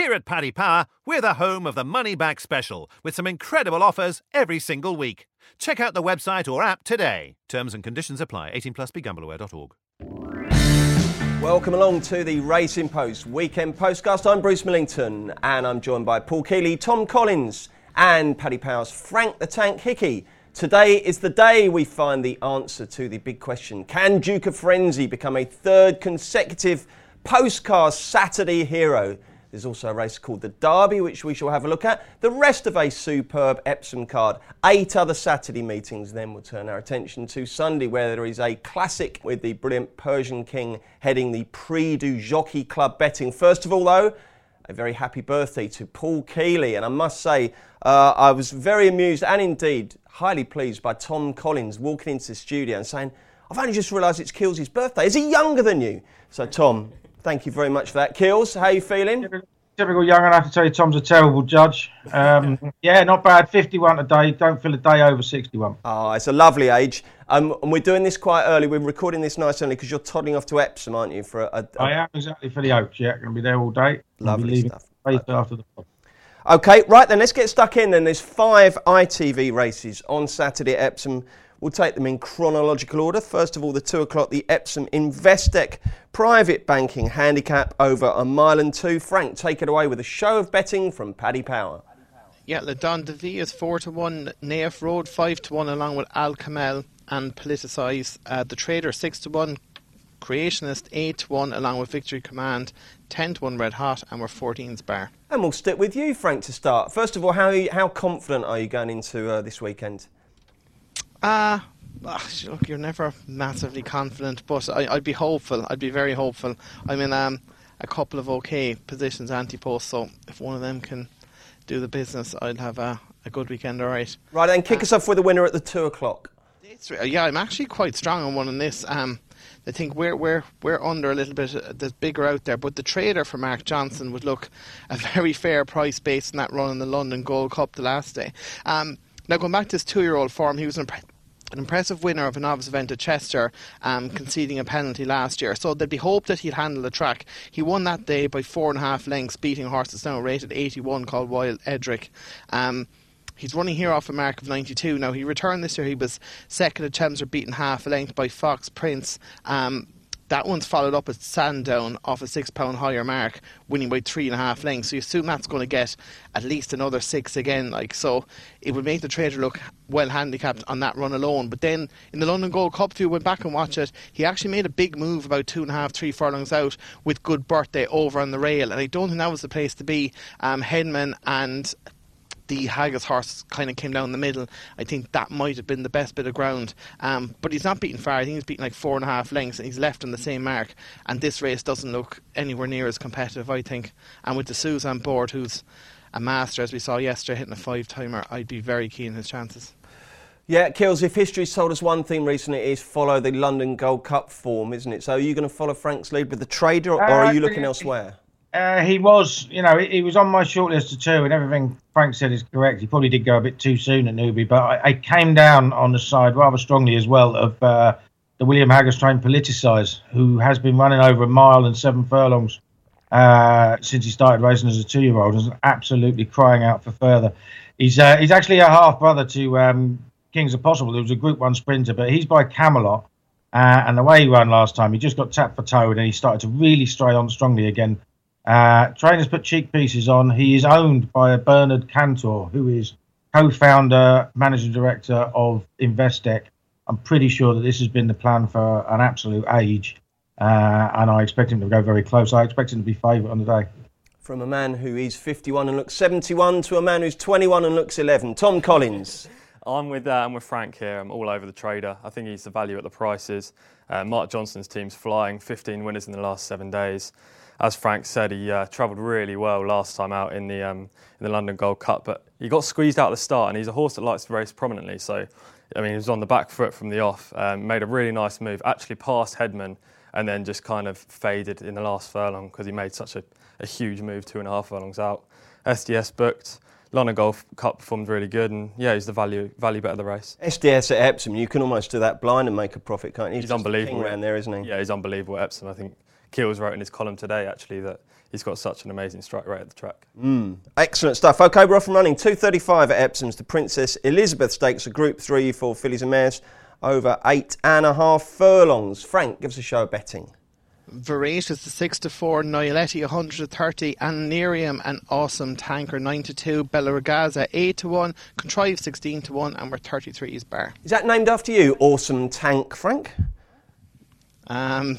Here at Paddy Power, we're the home of the Money Back Special, with some incredible offers every single week. Check out the website or app today. Terms and conditions apply. 18 plus. BeGambleAware.org. Welcome along to the Racing Post Weekend Postcast. I'm Bruce Millington and I'm joined by Paul Keeley, Tom Collins and Paddy Power's Frank the Tank Hickey. Today is the day we find the answer to the big question. Can Duke of Frenzy become a third consecutive Postcast Saturday hero? There's also a race called the Derby, which we shall have a look at. The rest of a superb Epsom card. 8 other Saturday meetings. Then we'll turn our attention to Sunday, where there is a classic with the brilliant Persian King heading the Prix du Jockey Club betting. First of all, though, a very happy birthday to Paul Keeley. And I must say, I was very amused and indeed highly pleased by Tom Collins walking into the studio and saying, I've only just realised it's Keels' birthday. Is he younger than you? So, Tom, thank you very much for that. Keels, how are you feeling? Typical young, and I have to tell you, Tom's a terrible judge. Yeah, not bad. 51 today. Don't feel a day over 61. Oh, it's a lovely age. And we're doing this quite early. We're recording this nice early because you're toddling off to Epsom, aren't you? I am, exactly, for the Oaks. Yeah, going to be there all day. Lovely stuff. After the pod. OK, right then, let's get stuck in then. There's 5 ITV races on Saturday at Epsom. We'll take them in chronological order. First of all, the 2 o'clock, the Epsom Investec Private Banking Handicap over a mile and 2. Frank, take it away with a show of betting from Paddy Power. Yeah, Le Don de Vie is 4-1, Naif Road 5-1, along with Al Kamel and Politicise. The Trader 6-1, Creationist 8-1, along with Victory Command 10-1 Red Hot, and we're 14's bar. And we'll stick with you, Frank, to start. First of all, how confident are you going into this weekend? Look, you're never massively confident, but I'd be hopeful. I'd be very hopeful. I'm in a couple of okay positions anti-post, so if one of them can do the business, I'd have a good weekend, all right. Right, then kick us off with a winner at the 2 o'clock. Yeah, I'm actually quite strong on one in this. I think we're under a little bit. There's bigger out there, but the Trader for Mark Johnson would look a very fair price based on that run in the London Gold Cup the last day. Now, going back to his 2-year-old form, he was an impressive winner of a novice event at Chester, conceding a penalty last year. So there'd be hope that he'd handle the track. He won that day by 4.5 lengths, beating a horse that's now rated 81 called Wild Edric. He's running here off a mark of 92. Now, he returned this year. He was second at Chelmsford, beaten half a length by Fox Prince. That one's followed up at Sandown off a £6 higher mark, winning by 3.5 lengths. So you assume that's going to get at least another 6 again. So it would make the Trader look well handicapped on that run alone. But then in the London Gold Cup, if you went back and watch it, he actually made a big move about 2.5, 3 furlongs out with Good Birthday over on the rail. And I don't think that was the place to be. Hedman and the Haggis horse kind of came down the middle. I think that might have been the best bit of ground. But he's not beaten far. I think he's beaten like 4.5 lengths, and he's left on the same mark. And this race doesn't look anywhere near as competitive, I think. And with the Suze on board, who's a master, as we saw yesterday, hitting a 5-timer, I'd be very keen on his chances. Yeah, Kills, if history's told us one thing recently, it is follow the London Gold Cup form, isn't it? So are you going to follow Frank's lead with the Trader, or are you looking elsewhere? He was, he was on my shortlist of 2, and everything Frank said is correct. He probably did go a bit too soon at Newby, but I came down on the side rather strongly as well of the William Haggis trained Politicise, who has been running over a mile and 7 furlongs since he started racing as a 2-year-old, and is absolutely crying out for further. He's actually a half brother to Kings of Possible, who was a Group 1 sprinter, but he's by Camelot, and the way he ran last time, he just got tapped for toe, and he started to really stray on strongly again. Trainers put cheek pieces on. He is owned by Bernard Cantor, who is co-founder, managing director of Investec. I'm pretty sure that this has been the plan for an absolute age, and I expect him to go very close. I expect him to be favourite on the day. From a man who is 51 and looks 71 to a man who's 21 and looks 11. Tom Collins. I'm with Frank here. I'm all over the Trader. I think he's the value at the prices. Mark Johnson's team's flying, 15 winners in the last 7 days. As Frank said, he travelled really well last time out in the London Gold Cup, but he got squeezed out at the start, and he's a horse that likes to race prominently. So, he was on the back foot from the off, made a really nice move, actually passed Hedman, and then just kind of faded in the last furlong because he made such a huge move 2.5 furlongs out. SDS booked. London Gold Cup performed really good, and he's the value bet of the race. SDS at Epsom, you can almost do that blind and make a profit, can't you? He's unbelievable around there, isn't he? Yeah, he's unbelievable at Epsom. I think Keels wrote in his column today, actually, that he's got such an amazing strike rate at the track. Excellent stuff. OK, we're off and running. 2:35 at Epsom's, the Princess Elizabeth Stakes, a Group 3 for fillies and mares over 8.5 furlongs. Frank, give us a show of betting. Voracious to 6-4, Nialetti 130, Ananerium and Awesome Tanker 9-2, Bella Ragazza 8-1, Contrive 16-1, and we're 33's bar. Is that named after you, Awesome Tank, Frank? No.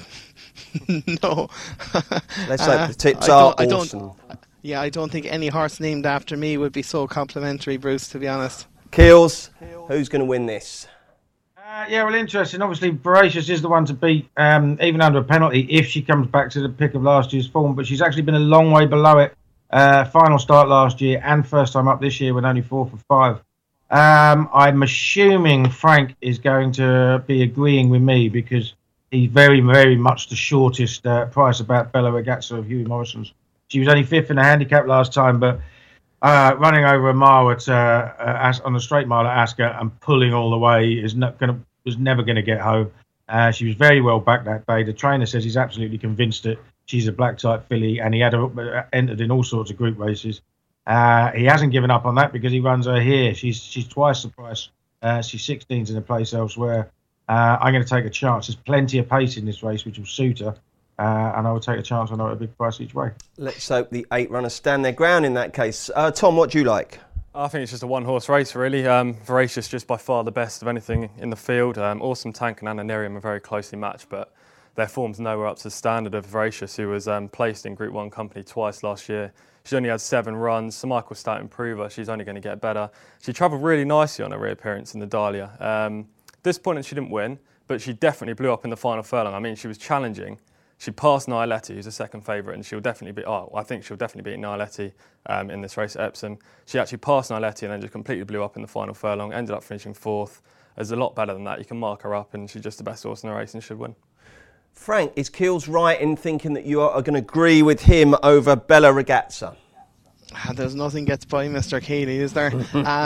Let's hope the tips are awesome. I don't think any horse named after me would be so complimentary, Bruce, to be honest. Keels, who's going to win this? Well, interesting. Obviously, Voracious is the one to beat, even under a penalty, if she comes back to the pick of last year's form. But she's actually been a long way below it. Final start last year and first time up this year with only 4 for 5. I'm assuming Frank is going to be agreeing with me because he's very, very much the shortest price about Bella Ragazza of Hughie Morrison's. She was only 5th in the handicap last time, but running over a mile on the straight mile at Ascot and pulling all the way was never going to get home. She was very well back that day. The trainer says he's absolutely convinced that she's a black type filly, and he had her entered in all sorts of group races. He hasn't given up on that because he runs her here. She's twice the price. She's 16th in a place elsewhere. I'm going to take a chance. There's plenty of pace in this race, which will suit her. And I would take a chance on her at a big price each way. Let's hope the 8 runners stand their ground in that case. Tom, what do you like? I think it's just a one-horse race, really. Voracious just by far the best of anything in the field. Awesome Tank and Ananerium are very closely matched, but their form's nowhere up to the standard of Voracious, who was placed in Group 1 company twice last year. She's only had 7 runs. Sir Michael Stout improve her. She's only going to get better. She travelled really nicely on her reappearance in the Dahlia. Disappointed she didn't win, but she definitely blew up in the final furlong. I mean, she was challenging. She passed Nialetti, who's a second favourite, and she'll definitely beat. I think she'll definitely beat Nialetti in this race at Epsom. She actually passed Nialetti and then just completely blew up in the final furlong. Ended up finishing 4th. There's a lot better than that. You can mark her up, and she's just the best horse in the race and should win. Frank, is Keels right in thinking that you are going to agree with him over Bella Ragazza? There's nothing gets by Mr. Keeley, is there?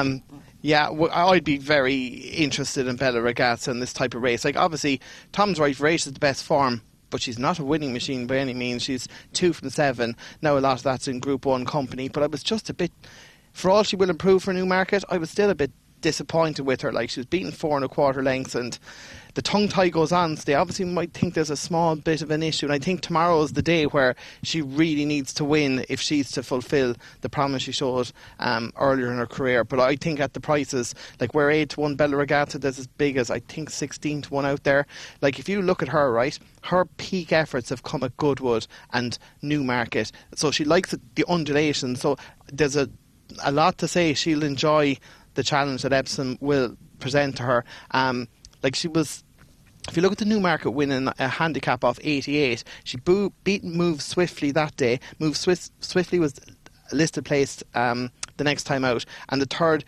I'd be very interested in Bella Ragazza in this type of race. Like, obviously, Tom's right, Voracious is the best form, but she's not a winning machine by any means. She's 2 from 7. Now a lot of that's in Group 1 company, but I was just a bit, for all she will improve for Newmarket, I was still a bit disappointed with her. Like, she was beaten 4 1/4 lengths, and the tongue tie goes on. So they obviously might think there's a small bit of an issue, and I think tomorrow is the day where she really needs to win if she's to fulfil the promise she showed earlier in her career. But I think at the prices, like where 8-1 Bella Ragazza, there's as big as I think 16-1 out there. Like, if you look at her, right, her peak efforts have come at Goodwood and Newmarket, so she likes the undulation. So there's a lot to say she'll enjoy the challenge that Epsom will present to her. Like, she was, if you look at the Newmarket winning a handicap of 88, she beat Move Swiftly that day. Move Swiftly was listed placed the next time out, and the third,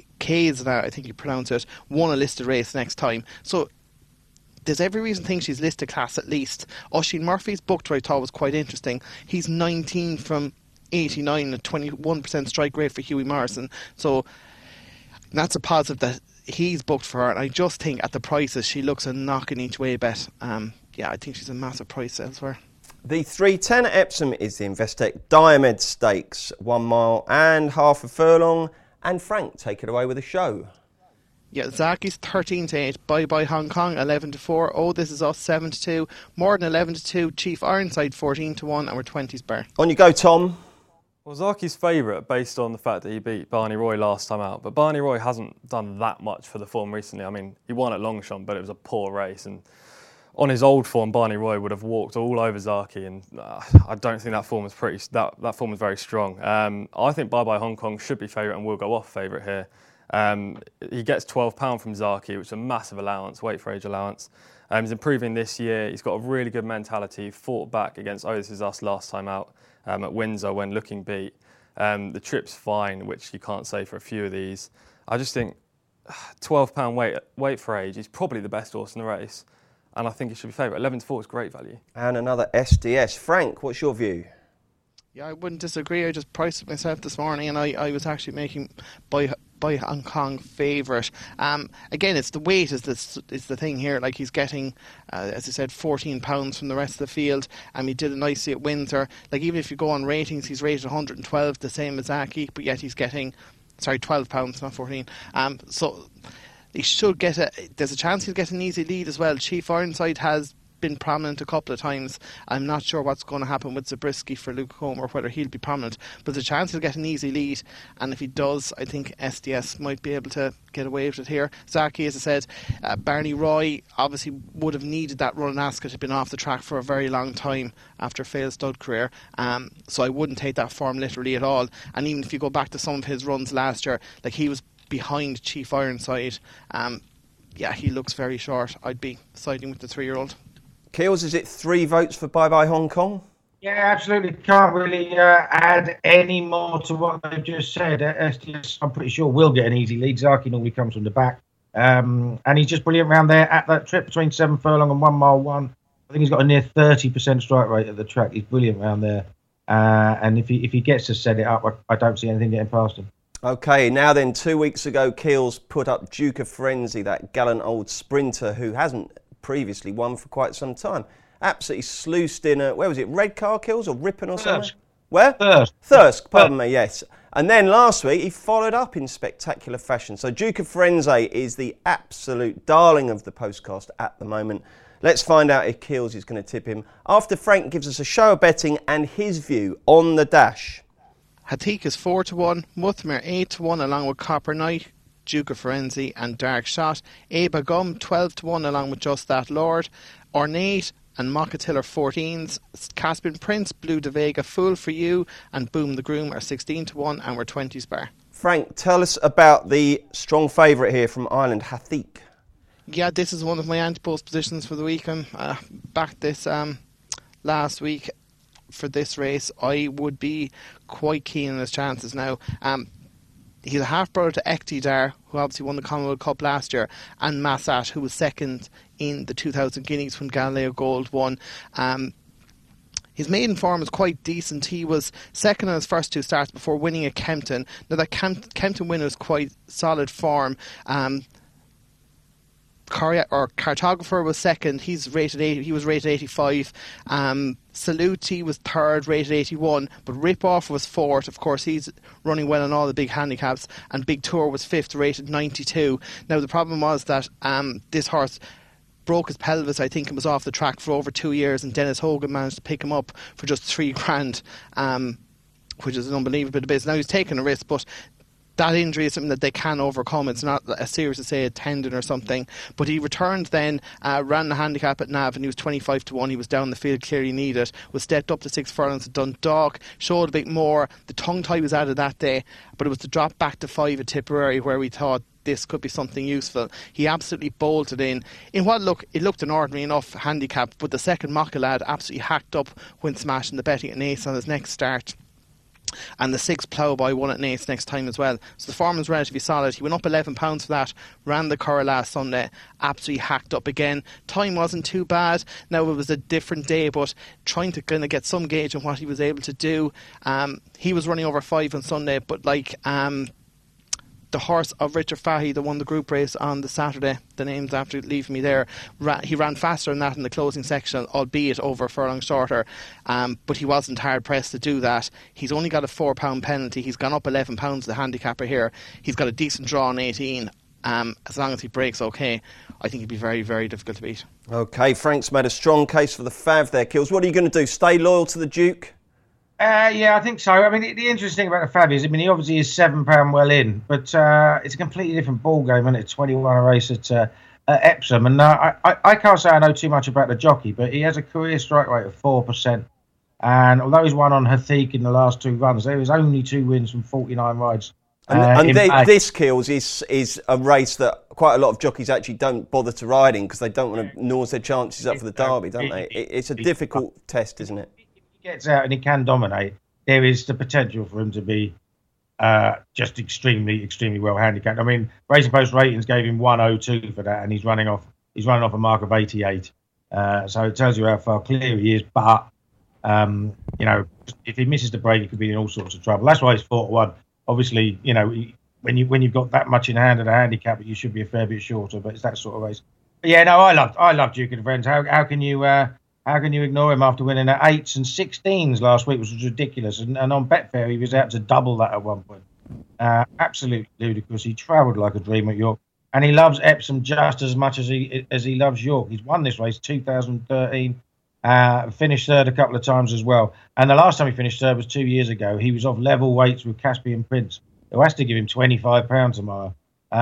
K's now, I think you pronounce it, won a listed race next time. So there's every reason to think she's listed class at least. Oisin Murphy's booked, I thought was quite interesting. He's 19 from 89, a 21% strike rate for Hughie Morrison. So that's a positive that he's booked for her, and I just think at the prices she looks a knocking each way bet. I think she's a massive price elsewhere. The 3:10 at Epsom is the Investec Diomed Stakes, 1 mile and half a furlong. And Frank, take it away with the show. Yeah, Zaki's 13-8, Bye Bye Hong Kong 11-4, Oh This Is Us 7-2, Morden 11-2, Chief Ironside 14-1, and we're 20s bar. On you go, Tom. Well, Zaki's favourite based on the fact that he beat Barney Roy last time out, but Barney Roy hasn't done that much for the form recently. I mean, he won at Longchamp, but it was a poor race, and on his old form, Barney Roy would have walked all over Zaki, and I don't think that form was that form was very strong. I think Bye Bye Hong Kong should be favourite and will go off favourite here. He gets £12 from Zaki, which is a massive allowance, weight for age allowance. He's improving this year. He's got a really good mentality. He fought back against Oh This Is Us last time out at Windsor when looking beat. The trip's fine, which you can't say for a few of these. I just think £12 weight for age. He's probably the best horse in the race, and I think he should be favourite. 11-4 is great value. And another SDS. Frank, what's your view? Yeah, I wouldn't disagree. I just priced it myself this morning, and I was actually making Bye by Hong Kong favourite. Again, it's the weight is the thing here. Like, he's getting, as I said, £14 from the rest of the field, and he did it nicely at Windsor. Like, even if you go on ratings, he's rated 112, the same as Zaki, but yet he's getting, £12, not 14. So he should there's a chance he'll get an easy lead as well. Chief Ironside has been prominent a couple of times. I'm not sure what's going to happen with Zabriskie for Luke Comer, whether he'll be prominent, but there's a chance he'll get an easy lead, and if he does, I think SDS might be able to get away with it here. Zaki, as I said, Barney Roy obviously would have needed that run in Ascot. Had been off the track for a very long time after a failed stud career, so I wouldn't take that form literally at all. And even if you go back to some of his runs last year, like, he was behind Chief Ironside. He looks very short. I'd be siding with the 3-year-old. Keels, is it 3 votes for Bye Bye Hong Kong? Yeah, absolutely. Can't really add any more to what they've just said. SDS, I'm pretty sure, will get an easy lead. Zaki normally comes from the back. And he's just brilliant around there at that trip between 7 furlong and 1 mile 1. I think he's got a near 30% strike rate at the track. He's brilliant around there. And if he gets to set it up, I don't see anything getting past him. OK, now then, 2 weeks ago, Keels put up Duke of Frenzy, that gallant old sprinter who hasn't previously won for quite some time. Absolutely sluiced in where was it, Redcar, Keels, or Ripon or something? Where? Thirsk, pardon me, yes. And then last week he followed up in spectacular fashion. So Duke of Frenzy is the absolute darling of the postcast at the moment. Let's find out if Keels is going to tip him after Frank gives us a show of betting and his view on the dash. Hatik is 4-1, Muthmere 8-1 along with Copper Knight, Duke of Frenzy and Dark Shot. Aba Gum 12-1 along with Just That Lord. Ornate and Mockatill 14s. Caspian Prince, Blue de Vega, Fool for You and Boom the Groom are 16-1 and we're 20s bar. Frank, tell us about the strong favourite here from Ireland, Hatik. Yeah, this is one of my anti-post positions for the week. I backed this last week for this race. I would be quite keen on his chances now. He's a half-brother to Ektidar, who obviously won the Commonwealth Cup last year, and Massat, who was second in the 2000 Guineas when Galileo Gold won. His maiden form was quite decent. He was second on his first 2 starts before winning at Kempton. Now, that Kempton win was quite solid form. Cartographer was second. He was rated 85. Saluti was third, rated 81. But Ripoff was fourth. Of course, he's running well on all the big handicaps. And Big Tour was fifth, rated 92. Now, the problem was that this horse broke his pelvis, I think, and was off the track for over 2 years. And Dennis Hogan managed to pick him up for just $3,000, which is an unbelievable bit of business. Now, he's taking a risk, but that injury is something that they can overcome. It's not as serious as, say, a tendon or something. But he returned then, ran the handicap at Navan, and he was 25-1. He was down the field, clearly needed. Was stepped up to 6 furlongs at Dundalk, showed a bit more. The tongue tie was added that day, but it was to drop back to 5 at Tipperary where we thought this could be something useful. He absolutely bolted in what it looked an ordinary enough handicap, but the second Mockalad absolutely hacked up when smashing the betting at Naas on his next start. And the 6 Ploughboy won at Naas next time as well. So the form was relatively solid. He went up £11 for that, ran the Curragh last Sunday, absolutely hacked up again. Time wasn't too bad. Now it was a different day, but trying to kind of get some gauge on what he was able to do. He was running over 5 on Sunday, but like the horse of Richard Fahey that won the group race on the Saturday, the name's after leaving me there, he ran faster than that in the closing section, albeit over a furlong shorter, but he wasn't hard pressed to do that. He's only got a £4 penalty. He's gone up £11 the handicapper here. He's got a decent draw on 18. As long as he breaks okay, I think he'd be very, very difficult to beat. OK, Frank's made a strong case for the Fav there, Kills. What are you going to do, stay loyal to the Duke? Yeah, I think so. I mean, the interesting thing about the Fab is, he obviously is £7 well in, but it's a completely different ball game, isn't it? 21 a race at Epsom, and I can't say I know too much about the jockey, but he has a career strike rate of 4%. And although he's won on Hatik in the last 2 runs, there is only 2 wins from 49 rides. This, Kills, is a race that quite a lot of jockeys actually don't bother to ride in because they don't want to nose their chances up for the Derby, don't they? It's a difficult test, isn't it? Gets out and he can dominate, there is the potential for him to be just extremely, extremely well handicapped. I mean, Racing Post Ratings gave him 102 for that, and he's running off a mark of 88. So it tells you how far clear he is. But if he misses the break, he could be in all sorts of trouble. That's why he's 4-1. Obviously, when you've got that much in hand at a handicap, you should be a fair bit shorter. But it's that sort of race. But yeah, no, I love Duke of the Friends. How can you ignore him after winning at 8s and 16s last week, which was ridiculous? And on Betfair, he was out to double that at one point. Absolutely ludicrous. He travelled like a dream at York, and he loves Epsom just as much as he loves York. He's won this race 2013, finished third a couple of times as well. And the last time he finished third was 2 years ago. He was off level weights with Caspian Prince, who has to give him £25 tomorrow.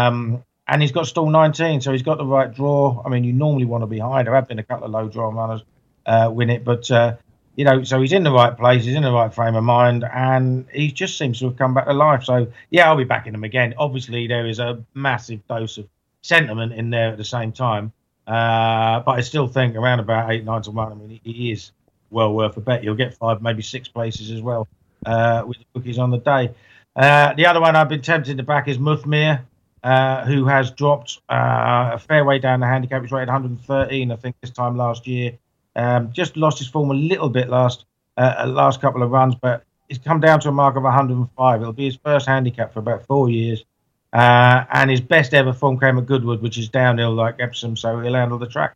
And he's got stall 19, so he's got the right draw. I mean, you normally want to be high. There have been a couple of low draw runners win it, but so he's in the right place, he's in the right frame of mind, and he just seems to have come back to life. So yeah, I'll be backing him again. Obviously, there is a massive dose of sentiment in there at the same time, but I still think around about 8, 9 to 1. I mean, he is well worth a bet. You'll get 5, maybe 6 places as well with the bookies on the day. The other one I've been tempted to back is Muthmir, who has dropped a fair way down the handicap. He's rated 113, I think, this time last year. Just lost his form a little bit last couple of runs, but he's come down to a mark of 105. It'll be his first handicap for about 4 years. And his best ever form came at Goodwood, which is downhill like Epsom, so he'll handle the track.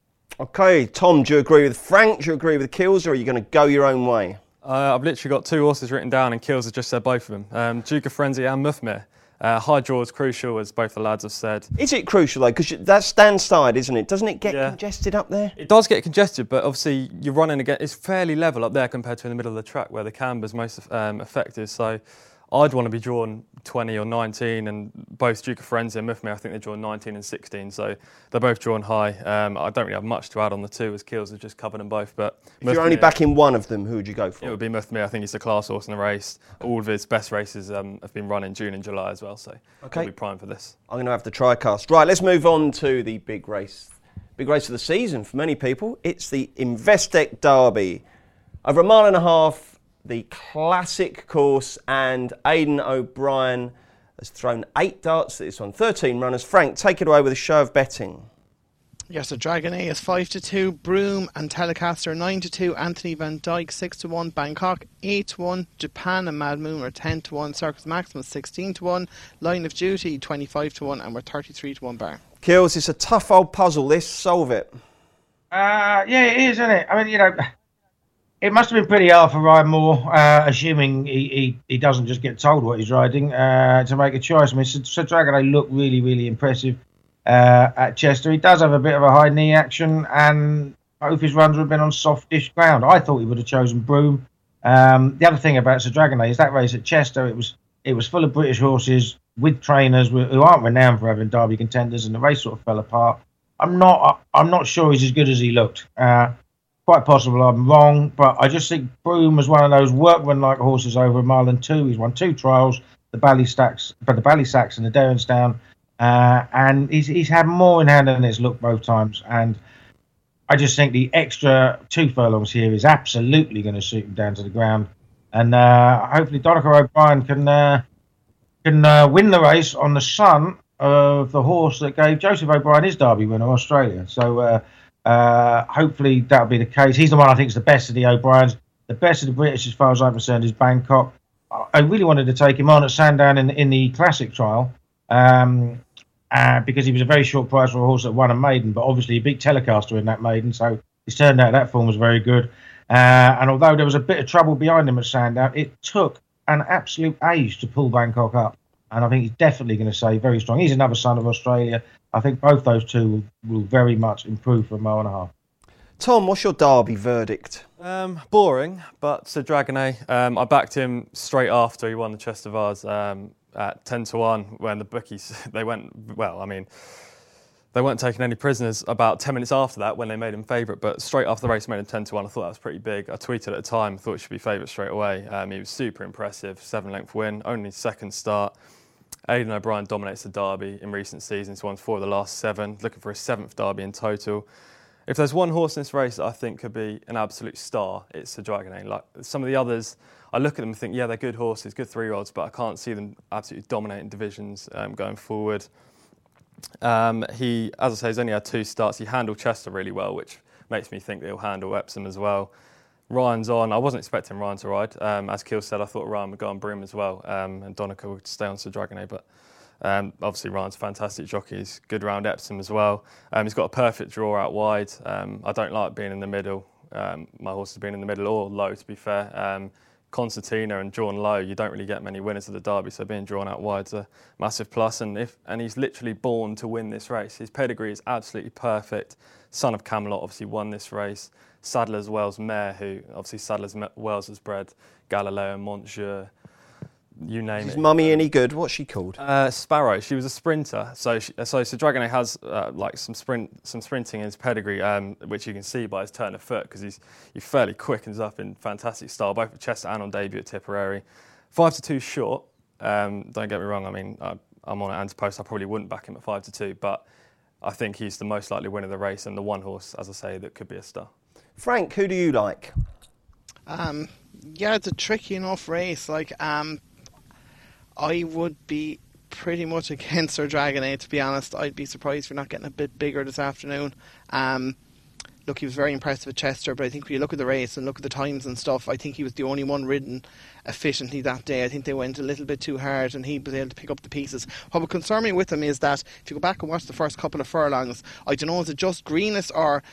Okay, Tom, do you agree with Frank? Do you agree with Kills, or are you going to go your own way? I've literally got 2 horses written down, and Kills has just said both of them. Duke of Frenzy and Muthmir. High draw is crucial, as both the lads have said. Is it crucial, though? Because that's stand side, isn't it? Doesn't it get congested up there? It does get congested, but obviously you're running again. It's fairly level up there compared to in the middle of the track where the camber's most effective. So I'd want to be drawn 20 or 19, and both Duke of Frenzy and Muthmir, I think they're drawn 19 and 16, so they're both drawn high. I don't really have much to add on the 2, as Kills have just covered them both. But if you're only backing one of them, who would you go for? It would be Muthmir. I think he's the class horse in the race. All of his best races have been run in June and July as well, so he'll be primed for this. I'm going to have the TriCast. Right, let's move on to the big race. Big race of the season for many people. It's the Investec Derby. Over 1.5 miles, the classic course, and Aidan O'Brien has thrown 8 darts at this one. 13 runners. Frank, take it away with a show of betting. Yes, so Dragonet is 5-2, Broome and Telecaster 9-2, Anthony Van Dyke 6-1, Bangkok 8-1, Japan and Mad Moon are 10-1, Circus Maximus 16-1, Line of Duty 25-1, and we're 33-1 bar. Kills, it's a tough old puzzle, this. Solve it. Yeah, it is, isn't it? I mean, it must have been pretty hard for Ryan Moore, assuming he doesn't just get told what he's riding, to make a choice. I mean, Sir Dragonet looked really, really impressive at Chester. He does have a bit of a high knee action, and both his runs have been on softish ground. I thought he would have chosen Broome. The other thing about Sir Dragonet is that race at Chester, it was full of British horses with trainers who aren't renowned for having Derby contenders, and the race sort of fell apart. I'm not sure he's as good as he looked. Quite possible I'm wrong, but I just think Broome was one of those workman-like horses over 1.2 miles. He's won 2 trials, the Ballysacks and the Derensdown, and he's had more in hand than it's looked both times. And I just think the extra 2 furlongs here is absolutely going to suit him down to the ground. And hopefully Donncha O'Brien can win the race on the son of the horse that gave Joseph O'Brien his Derby winner, Australia. So hopefully that'll be the case. He's the one I think is the best of the O'Briens. The best of the British, as far as I'm concerned, is Bangkok. I really wanted to take him on at Sandown in the Classic trial because he was a very short price for a horse that won a maiden, but obviously he beat Telecaster in that maiden, so it's turned out that form was very good. And although there was a bit of trouble behind him at Sandown, it took an absolute age to pull Bangkok up. And I think he's definitely going to say very strong. He's another son of Australia. I think both those two will very much improve for 1.5 miles. Tom, what's your Derby verdict? Boring, but Sir Dragonet. I backed him straight after he won the Chester Vase at 10-1 when the bookies, they weren't taking any prisoners about 10 minutes after that when they made him favourite, but straight after the race made him 10-1. I thought that was pretty big. I tweeted at the time, thought he should be favourite straight away. He was super impressive, 7-length win, only second start. Aidan O'Brien dominates the Derby in recent seasons, won 4 of the last 7, looking for his 7th Derby in total. If there's one horse in this race that I think could be an absolute star, it's Sir Dragonet. Like some of the others, I look at them and think, yeah, they're good horses, good 3-year-olds, but I can't see them absolutely dominating divisions going forward. He, as I say, he's only had 2 starts. He handled Chester really well, which makes me think that he'll handle Epsom as well. Ryan's on. I wasn't expecting Ryan to ride. As Keel said, I thought Ryan would go on Broom as well, and Donica would stay on Sir Dragonet. But obviously Ryan's a fantastic jockey. He's good round Epsom as well. He's got a perfect draw out wide. I don't like being in the middle. My horse has been in the middle or low, to be fair. Concertina and drawn low, you don't really get many winners of the Derby, so being drawn out wide's a massive plus. And he's literally born to win this race. His pedigree is absolutely perfect. Son of Camelot obviously won this race. Sadler's Wells mare, who obviously Sadler's Wells has bred Galileo, Montjeu, you name it. Is Mummy any good? What's she called? Sparrow. She was a sprinter. So Sir Dragonet has like some sprinting in his pedigree, which you can see by his turn of foot, because he's fairly quick and is up in fantastic style, both at Chester and on debut at Tipperary. 5-2 short. Don't get me wrong. I mean, I'm on at Antipost. I probably wouldn't back him at 5-2, but I think he's the most likely winner of the race and the one horse, as I say, that could be a star. Frank, who do you like? Yeah, it's a tricky enough race. I would be pretty much against Sir Dragonet, to be honest. I'd be surprised if we're not getting a bit bigger this afternoon. Look, he was very impressive at Chester, but I think when you look at the race and look at the times and stuff, I think he was the only one ridden efficiently that day. I think they went a little bit too hard and he was able to pick up the pieces. What would concern me with him is that if you go back and watch the first couple of furlongs, I don't know, is it just greenness or...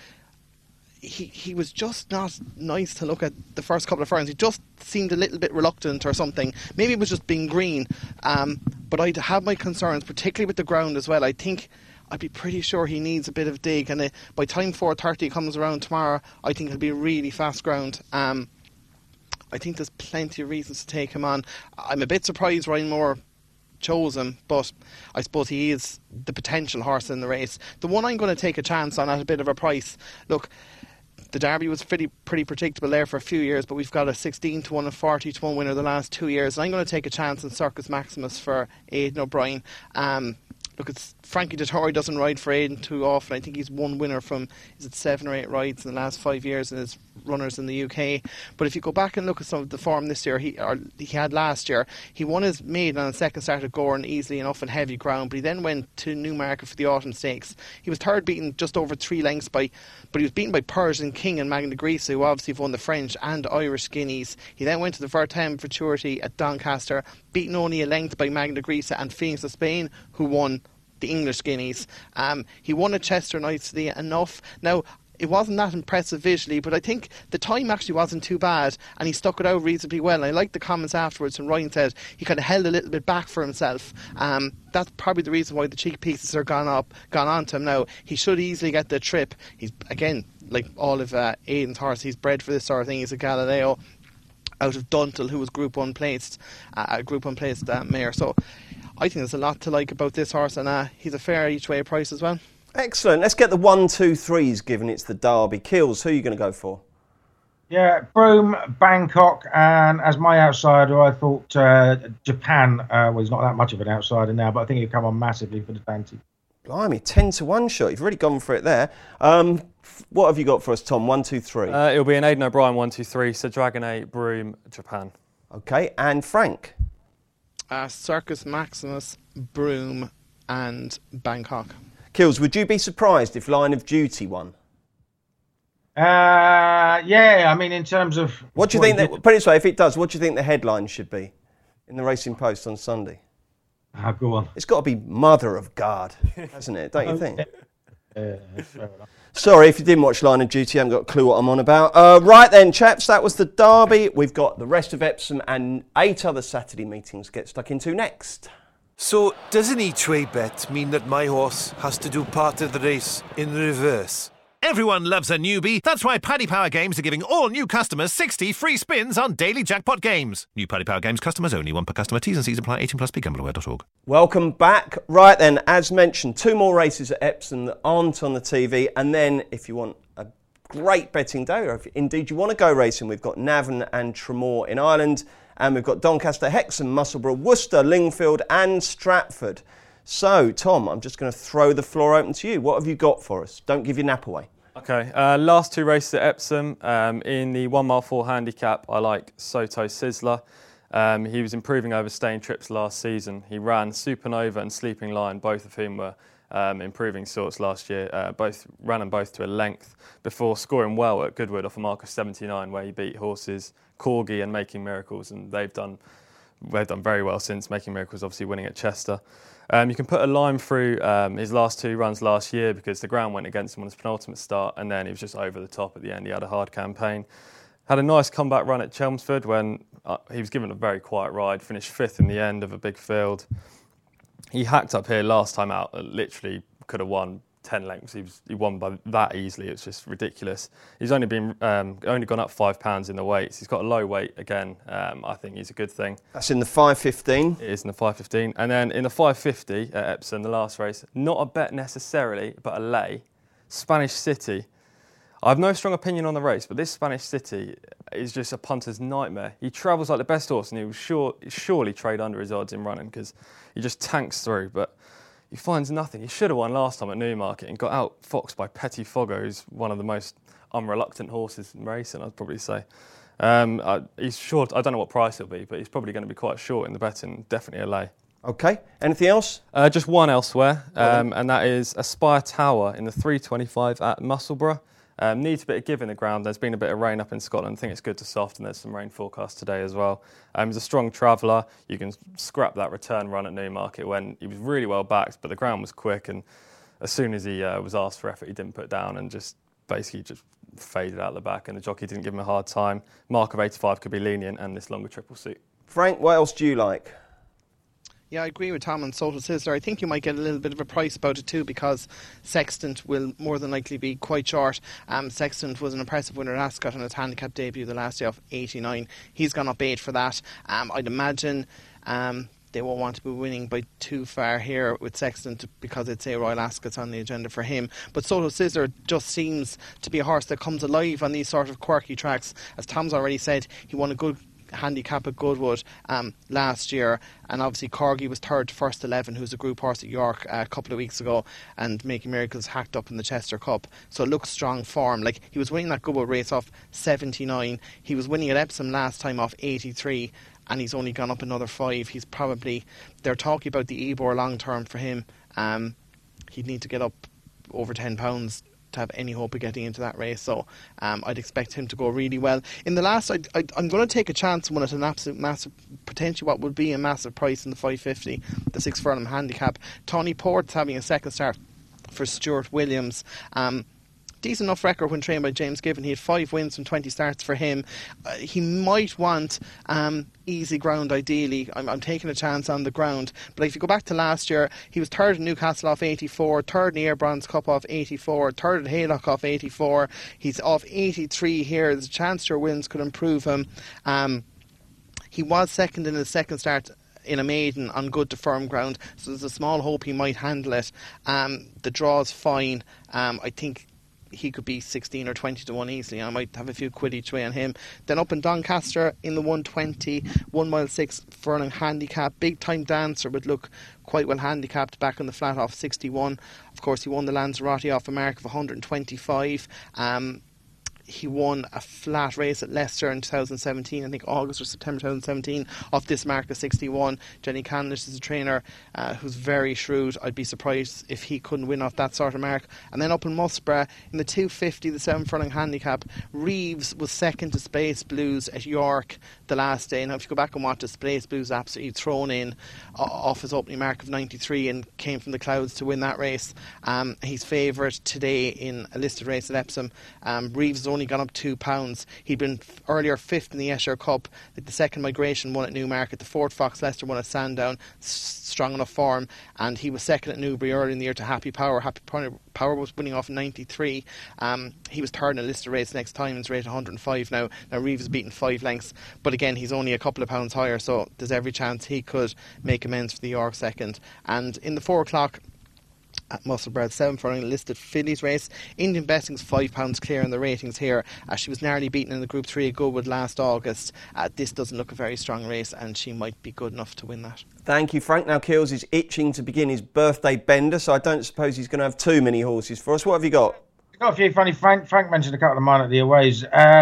He was just not nice to look at the first couple of furlongs. He just seemed a little bit reluctant or something. Maybe it was just being green. But I'd have my concerns, particularly with the ground as well. I think I'd be pretty sure he needs a bit of dig. And by time 4:30 comes around tomorrow, I think it'll be really fast ground. I think there's plenty of reasons to take him on. I'm a bit surprised Ryan Moore chose him, but I suppose he is the potential horse in the race. The one I'm going to take a chance on at a bit of a price. Look, the Derby was pretty predictable there for a few years, but we've got a 16-1 and 40-1 winner the last 2 years. And I'm going to take a chance on Circus Maximus for Aidan O'Brien. Look, it's Frankie Dettori doesn't ride for Aidan too often. I think he's one winner from, 7 or 8 rides in the last 5 years in his runners in the UK. But if you go back and look at some of the form this year, he had last year, he won his maiden on the second start at Gowran easily enough in heavy ground, but he then went to Newmarket for the Autumn Stakes. He was third, beaten just over 3 lengths but he was beaten by Persian King and Magna Grecia, who obviously have won the French and Irish Guineas. He then went to the Vertem Futurity at Doncaster, beaten only a length by Magna Grecia and Phoenix of Spain, who won the English Guineas. He won at Chester nicely enough. Now, it wasn't that impressive visually, but I think the time actually wasn't too bad and he stuck it out reasonably well. And I liked the comments afterwards, and Ryan said he kind of held a little bit back for himself. That's probably the reason why the cheek pieces are gone on to him now. He should easily get the trip. He's, again, like all of Aidan's horse, he's bred for this sort of thing. He's a Galileo out of Duntal, who was Group 1 placed, mare. So I think there's a lot to like about this horse, and he's a fair each way price as well. Excellent. Let's get the 1, 2, 3s, given it's the Derby. Keels, who are you going to go for? Yeah, Broome, Bangkok, and as my outsider, I thought Japan was not that much of an outsider now, but I think he'd come on massively for the Fanti. Blimey, 10-1 shot. You've really gone for it there. What have you got for us, Tom? 1, 2, 3. It'll be an Aidan O'Brien 1, 2, 3. Sir Dragonet, Broome, Japan. Okay, and Frank? Circus Maximus, Broome, and Bangkok. Keels, would you be surprised if Line of Duty won? Yeah, I mean, in terms of... What do you think, put it this way, if it does, what do you think the headline should be in the Racing Post on Sunday? Go on. It's got to be Mother of God, hasn't it? Don't you think? Fair enough. Sorry if you didn't watch Line of Duty, I haven't got a clue what I'm on about. Right then, chaps, that was the Derby. We've got the rest of Epsom and 8 other Saturday meetings to get stuck into next. So, does an each-way bet mean that my horse has to do part of the race in reverse? Everyone loves a newbie. That's why Paddy Power Games are giving all new customers 60 free spins on daily jackpot games. New Paddy Power Games customers only, 1 per customer. T's and C's apply. 18 plus. BeGambleAware.org. Welcome back. Right then, as mentioned, 2 more races at Epsom that aren't on the TV. And then, if you want a great betting day, or if indeed you want to go racing, we've got Navan and Tramore in Ireland. And we've got Doncaster, Hexham, Musselburgh, Worcester, Lingfield and Stratford. So, Tom, I'm just going to throw the floor open to you. What have you got for us? Don't give your nap away. Okay, last 2 races at Epsom. In the 1 mile 4 handicap, I like Soto Sizzler. He was improving over staying trips last season. He ran Supernova and Sleeping Lion, both of whom were improving sorts last year. Ran them both to a length before scoring well at Goodwood off a mark of 79, where he beat horses Corgi and Making Miracles, and they've done very well since. Making Miracles obviously winning at Chester. You can put a line through his last 2 runs last year because the ground went against him on his penultimate start, and then he was just over the top at the end. He had a hard campaign. Had a nice comeback run at Chelmsford when he was given a very quiet ride, finished 5th in the end of a big field. He hacked up here last time out, literally could have won 10 lengths. He won by that easily. It's just ridiculous. He's only gone up £5 in the weights. He's got a low weight again. I think he's a good thing. That's in the 5:15. It is in the 5:15, and then in the 5:50 at Epsom, the last race, not a bet necessarily, but a lay. Spanish City. I have no strong opinion on the race, but this Spanish City is just a punter's nightmare. He travels like the best horse, and he will surely trade under his odds in running because he just tanks through. But he finds nothing. He should have won last time at Newmarket and got outfoxed by Petit Fogo, who's one of the most unreluctant horses in racing, I'd probably say. He's short. I don't know what price he'll be, but he's probably going to be quite short in the betting. Definitely a lay. Okay. Anything else? Just one elsewhere, and that is Aspire Tower in the 3:25 at Musselburgh. Needs a bit of give in the ground. There's been a bit of rain up in Scotland. I think it's good to soften. There's some rain forecast today as well. He's a strong traveller. You can scrap that return run at Newmarket when he was really well backed, but the ground was quick, and as soon as he was asked for effort, he didn't put down and just faded out the back, and the jockey didn't give him a hard time. Mark of 85 could be lenient, and this longer triple suit. Frank, what else do you like? Yeah, I agree with Tom on Soto Sizzler. I think you might get a little bit of a price about it too because Sextant will more than likely be quite short. Sextant was an impressive winner at Ascot on his handicap debut the last day of 89. He's gone up 8 for that. I'd imagine they won't want to be winning by too far here with Sextant because it's a Royal Ascot's on the agenda for him. But Soto Sizzler just seems to be a horse that comes alive on these sort of quirky tracks. As Tom's already said, he won a good handicap at Goodwood last year, and obviously Corgi was third to First 11, who's a group horse at York a couple of weeks ago, and Making Miracles hacked up in the Chester Cup, so it looks strong form. Like, he was winning that Goodwood race off 79, he was winning at Epsom last time off 83, and he's only gone up another 5. They're talking about the Ebor long term for him. He'd need to get up over £10 to have any hope of getting into that race, so I'd expect him to go really well. In the last, I'm going to take a chance on one at an absolute massive, potentially what would be a massive price in the 550, the 6 furlong handicap. Tawny Port's having a second start for Stuart Williams. Decent enough record when trained by James Given. He had 5 wins from 20 starts for him. He might want easy ground ideally. I'm taking a chance on the ground. But if you go back to last year, he was third in Newcastle off 84, third in the Air Bronze Cup off 84, third at Haylock off 84. He's off 83 here. There's a chance your wins could improve him. He was second in his second start in a maiden on good to firm ground, so there's a small hope he might handle it. The draw's fine. I think he could be 16 or 20 to 1 easily. I might have a few quid each way on him. Then up in Doncaster in the 120, 1 mile 6 furlong handicap. Big Time Dancer would look quite well handicapped back on the flat off 61. Of course, he won the Lanzarote off a mark of 125. He won a flat race at Leicester in 2017, I think August or September 2017, off this mark of 61. Jenny Canlish is a trainer who's very shrewd. I'd be surprised if he couldn't win off that sort of mark. And then up in Musselburgh, in the 250, the 7 furlong handicap, Reeves was second to Space Blues at York the last day. Now, if you go back and watch it, Space Blues absolutely thrown in off his opening mark of 93 and came from the clouds to win that race. He's favoured today in a listed race at Epsom. Reeves has only gone up £2. He'd been earlier 5th in the Esher Cup. The second Migration won at Newmarket. The 4th Fox Leicester won at Sandown. Strong enough form. And he was second at Newbury early in the year to Happy Power. Happy Power was winning off 93. He was third in a listed race next time. He's rated 105 now. Now Reeves has beaten 5 lengths. But again, he's only a couple of pounds higher, so there's every chance he could make amends for the York second. And in the 4 o'clock at Musselburgh, 7 furlong listed fillies race, Indian Blessing's £5 clear in the ratings here. She was narrowly beaten in the Group 3 at Goodwood last August. This doesn't look a very strong race, and she might be good enough to win that. Thank you, Frank. Now Keels is itching to begin his birthday bender, so I don't suppose he's going to have too many horses for us. What have you got? I've got a few funny. Frank mentioned a couple of mine at the aways.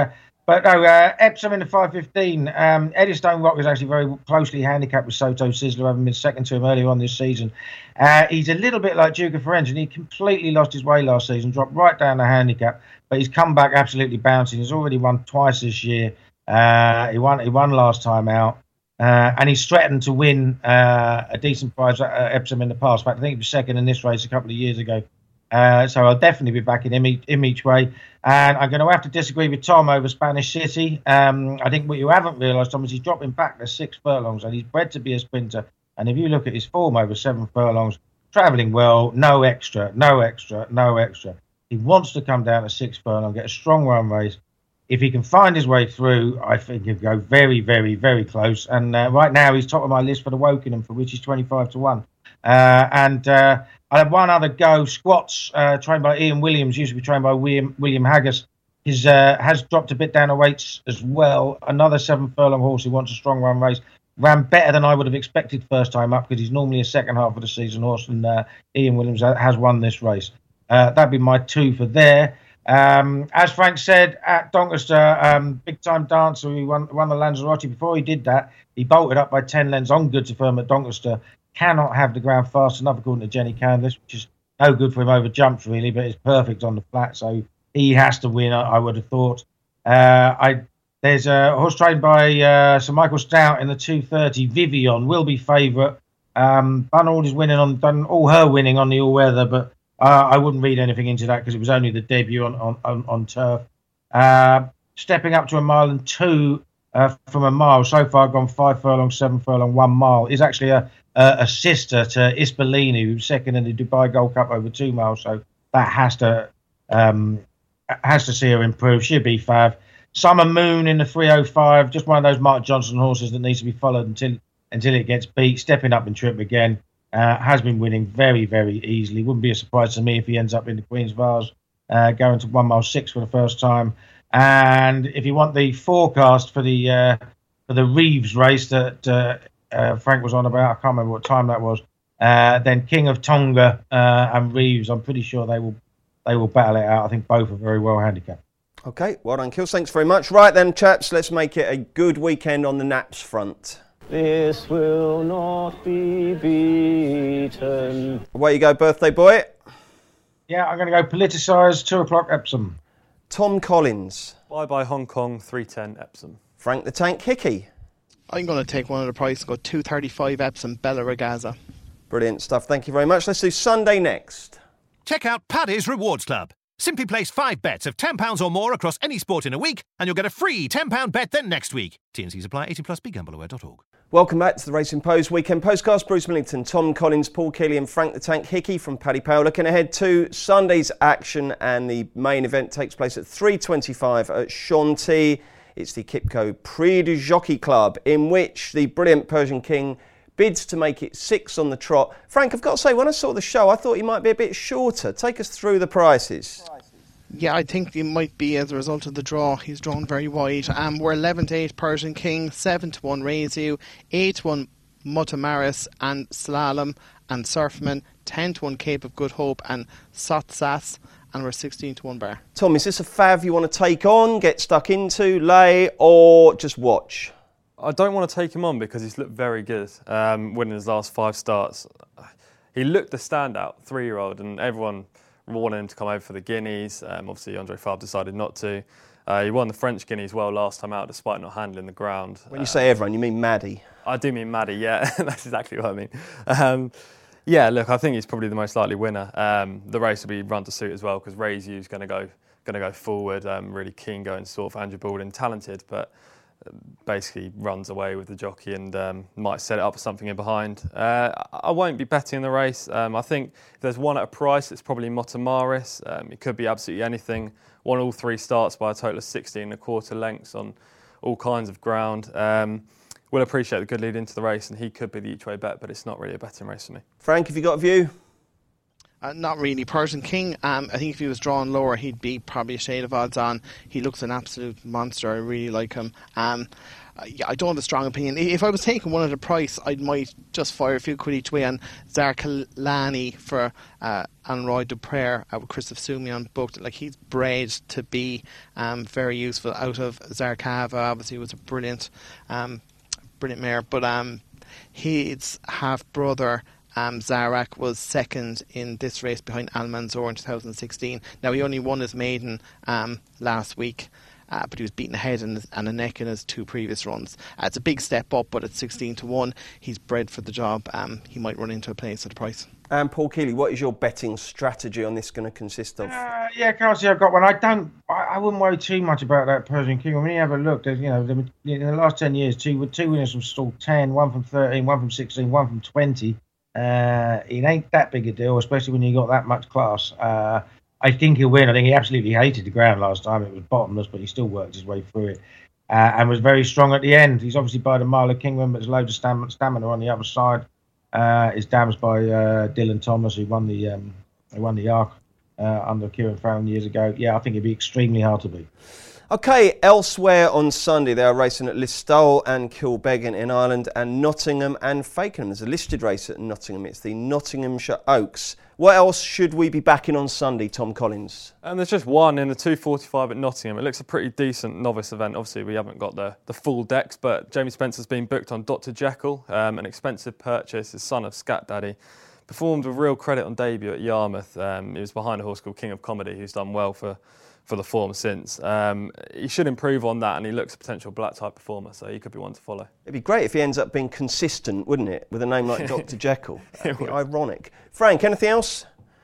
But no, Epsom in the 5:15. Eddystone Rock is actually very closely handicapped with Soto Sizzler, having been second to him earlier on this season. He's a little bit like Duke of Firenze, and he completely lost his way last season, dropped right down the handicap, but he's come back absolutely bouncing. He's already won twice this year. He won last time out, and he's threatened to win a decent prize at Epsom in the past. In fact, I think he was second in this race a couple of years ago. So I'll definitely be backing him each way. And I'm going to have to disagree with Tom over Spanish City. I think what you haven't realised, Tom, is he's dropping back to 6 furlongs, and he's bred to be a sprinter. And if you look at his form over 7 furlongs, travelling well, no extra. He wants to come down to 6 furlong, get a strong run race. If he can find his way through, I think he'll go very, very, very close. And right now he's top of my list for the Wokingham, for which he's 25-1. I have one other go. Squats, trained by Ian Williams, used to be trained by William Haggis. Has dropped a bit down the weights as well. Another 7 furlong horse who wants a strong run race. Ran better than I would have expected first time up, because he's normally a second half of the season horse, and Ian Williams has won this race. That'd be my 2 for there. As Frank said, at Doncaster, big time dancer, he won the Lanzarote. Before he did that, he bolted up by 10 lengths on good to firm at Doncaster. Cannot have the ground fast enough, according to Jenny Candlish, which is no good for him over jumps, really, but it's perfect on the flat, so he has to win, I would have thought. There's a horse trained by Sir Michael Stout in the 2:30. Vivian will be favourite. Done all her winning on the all-weather, but I wouldn't read anything into that, because it was only the debut on turf. Stepping up to 1 mile and 2 from a mile. So far, gone 5 furlongs, 7 furlong, 1 mile. Is actually a sister to Ispolini, who's second in the Dubai Gold Cup over 2 miles. So that has to see her improve. She'll be fav. Summer Moon in the 3:05. Just one of those Mark Johnson horses that needs to be followed until it gets beat. Stepping up in trip again. Has been winning very, very easily. Wouldn't be a surprise to me if he ends up in the Queen's Vase, going to 1 mile 6 for the first time. And if you want the forecast for the Reeves race that Frank was on about, I can't remember what time that was, then King of Tonga and Reeves, I'm pretty sure they will battle it out. I think both are very well handicapped. Okay, well done, Kills. Thanks very much. Right then, chaps, let's make it a good weekend on the Naps front. This will not be beaten. Away you go, birthday boy. Yeah, I'm going to go politicised, 2 o'clock Epsom. Tom Collins. Bye Hong Kong, 3:10 Epsom. Frank the Tank Hickey. I'm going to take one of the price, go 2:35 Epsom, Bella Ragazza. Brilliant stuff. Thank you very much. Let's do Sunday next. Check out Paddy's Rewards Club. Simply place 5 bets of £10 or more across any sport in a week, and you'll get a free £10 bet then next week. T&Cs apply. 18+. BeGambleAware.org. Welcome back to the Racing Post Weekend Postcast. Bruce Millington, Tom Collins, Paul Keeley and Frank the Tank Hickey from Paddy Power. Looking ahead to Sunday's action, and the main event takes place at 3:25 at Chantilly. It's the Kipco Prix du Jockey Club, in which the brilliant Persian King bids to make it 6 on the trot. Frank, I've got to say, when I saw the show, I thought he might be a bit shorter. Take us through the prices. Yeah, I think it might be as a result of the draw. He's drawn very wide. We're 11-8 Persian King, 7-1 Raise You, 8-1 Mutamaris and Slalom and Surfman, 10-1 Cape of Good Hope and Sotsas, and we're 16-1 Bar. Tom, is this a fav you want to take on, get stuck into, lay, or just watch? I don't want to take him on because he's looked very good, winning his last 5 starts. He looked the standout 3-year-old, and everyone wanted him to come over for the Guineas. Obviously, Andre Fabre decided not to. He won the French Guineas well last time out, despite not handling the ground. When you say everyone, you mean Maddie? I do mean Maddie, yeah. That's exactly what I mean. Yeah, look, I think he's probably the most likely winner. The race will be run to suit as well, because Raise You's going to go forward. Really keen going sort of Andrew Baldwin, talented, but basically runs away with the jockey and might set it up for something in behind. I won't be betting the race. I think if there's one at a price, it's probably Motamaris. It could be absolutely anything. Won all 3 starts by a total of 16.25 lengths on all kinds of ground. We'll appreciate the good lead into the race, and he could be the each-way bet, but it's not really a betting race for me. Frank, have you got a view? Not really. Persian King, I think if he was drawn lower, he'd be probably a shade of odds on. He looks an absolute monster. I really like him. Yeah, I don't have a strong opinion. If I was taking one at a price, I might just fire a few quid each way on Zarkalani for Anroy Duprere with Christoph Soumian booked. Like, he's bred to be very useful out of Zarkava. Obviously, he was a brilliant mare, but his half brother Zarak was second in this race behind Al Manzour in 2016. Now, he only won his maiden last week. But he was beaten ahead and a neck in his 2 previous runs. It's a big step up, but at 16-1, he's bred for the job. He might run into a place at a price. And Paul Keeley, what is your betting strategy on this going to consist of? Yeah, Kelsey, I've got one. I wouldn't worry too much about that Persian King. When you have a look, in the last 10 years, two winners from stall 10, one from 13, one from 16, one from 20. It ain't that big a deal, especially when you got that much class. I think he'll win. I think he absolutely hated the ground last time. It was bottomless, but he still worked his way through it and was very strong at the end. He's obviously by the mile of Kingman, but there's loads of stamina on the other side. Is damaged by Dylan Thomas, who won the Arc under Kieran Farron years ago. Yeah, I think it'd be extremely hard to beat. Okay, elsewhere on Sunday, they are racing at Listowel and Kilbeggan in Ireland, and Nottingham and Fakenham. There's a listed race at Nottingham. It's the Nottinghamshire Oaks. What else should we be backing on Sunday, Tom Collins? There's just one in the 2:45 at Nottingham. It looks a pretty decent novice event. Obviously, we haven't got the full decks, but Jamie Spencer's been booked on Dr. Jekyll, an expensive purchase, his son of Scat Daddy. Performed with real credit on debut at Yarmouth. He was behind a horse called King of Comedy, who's done well for the form since. He should improve on that, and he looks a potential black type performer, so he could be one to follow. It'd be great if he ends up being consistent, wouldn't it, with a name like Dr. Jekyll? That'd be ironic. Frank, anything else?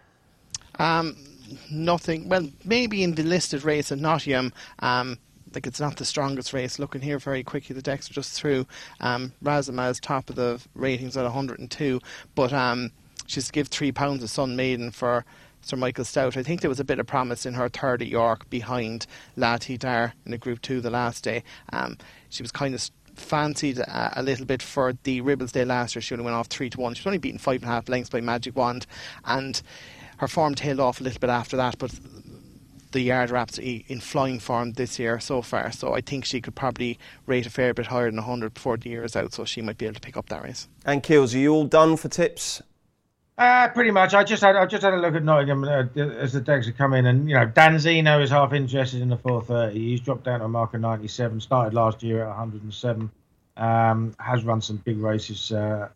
Nothing. Well, maybe in the listed race at Nottingham, it's not the strongest race. Looking here very quickly, the decks are just through. Razama is top of the ratings at 102, but she's to give £3 a Sun Maiden for Sir Michael Stout. I think there was a bit of promise in her third at York behind Lati Dar in a Group 2 the last day. She was kind of fancied a little bit for the Ribbles Day last year. She only went off 3-1. She was only beaten 5.5 lengths by Magic Wand, and her form tailed off a little bit after that, but the yard are absolutely in flying form this year so far, so I think she could probably rate a fair bit higher than 100 before the year is out, so she might be able to pick up that race. And Keels, are you all done for tips? Pretty much. I just had a look at Nottingham as the decks have come in, and Dan Zeno is half interested in the 4:30. He's dropped down to a mark of 97. Started last year at 107. Has run some big races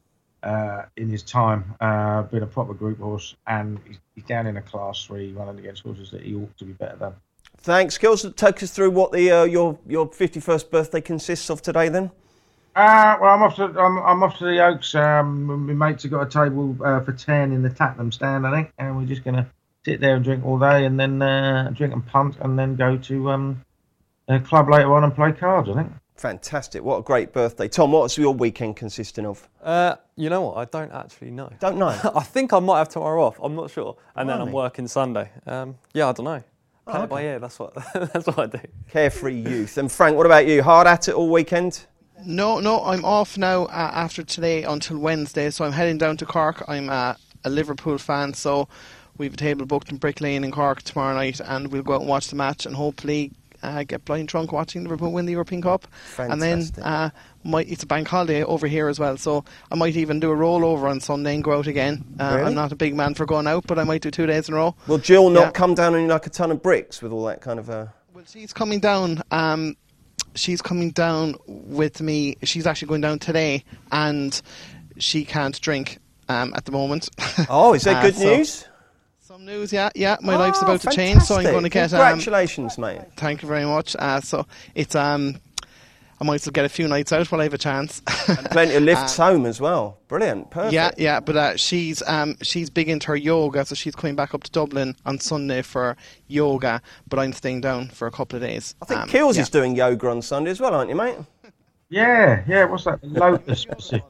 in his time. Been a proper group horse, and he's down in a Class 3, running against horses that he ought to be better than. Thanks, Keels. Take us through what the your 51st birthday consists of today, then. Well, I'm off to the Oaks. My mates have got a table for 10 in the Tatnam stand, I think, and we're just going to sit there and drink all day, and then drink and punt, and then go to a club later on and play cards, I think. Fantastic. What a great birthday. Tom, what's your weekend consisting of? You know what? I don't actually know. Don't know? I think I might have tomorrow off. I'm not sure. And then I'm working Sunday. Yeah, I don't know. Play it by ear. That's what I do. Carefree youth. And Frank, what about you? Hard at it all weekend? No, I'm off now after today until Wednesday, so I'm heading down to Cork. I'm a Liverpool fan, so we have a table booked in Brick Lane in Cork tomorrow night, and we'll go out and watch the match and hopefully get blind drunk watching Liverpool win the European Cup. Fantastic. And then it's a bank holiday over here as well, so I might even do a rollover on Sunday and go out again. Really? I'm not a big man for going out, but I might do 2 days in a row. Will Jill not come down on you like a ton of bricks with all that kind of... Well, she's coming down... She's coming down with me. She's actually going down today, and she can't drink at the moment. Oh, is that good news? Some news, yeah. My life's about to change, so I'm going to get... Congratulations, mate. Thank you very much. So it's... I might still get a few nights out while I have a chance. And plenty of lifts home as well. Brilliant, perfect. Yeah, but she's big into her yoga, so she's coming back up to Dublin on Sunday for yoga, but I'm staying down for a couple of days. I think Keels is doing yoga on Sunday as well, aren't you, mate? Yeah, what's that? Lotus.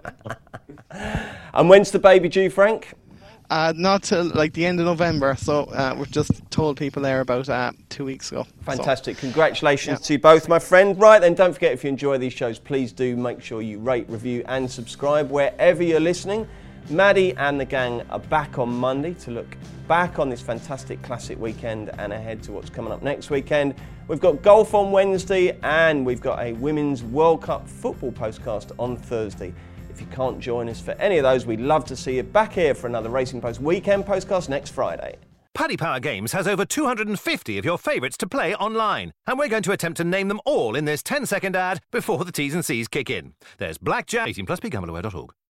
And when's the baby due, Frank? Not till the end of November, so we've just told people there about 2 weeks ago. Fantastic. So. Congratulations to you both, my friend. Right then, don't forget, if you enjoy these shows, please do make sure you rate, review and subscribe wherever you're listening. Maddie and the gang are back on Monday to look back on this fantastic classic weekend and ahead to what's coming up next weekend. We've got golf on Wednesday and we've got a Women's World Cup football postcast on Thursday. If you can't join us for any of those, we'd love to see you back here for another Racing Post weekend postcast next Friday. Paddy Power Games has over 250 of your favourites to play online, and we're going to attempt to name them all in this 10-second ad before the T's and C's kick in. There's Blackjack, 18+, begambleaware.org.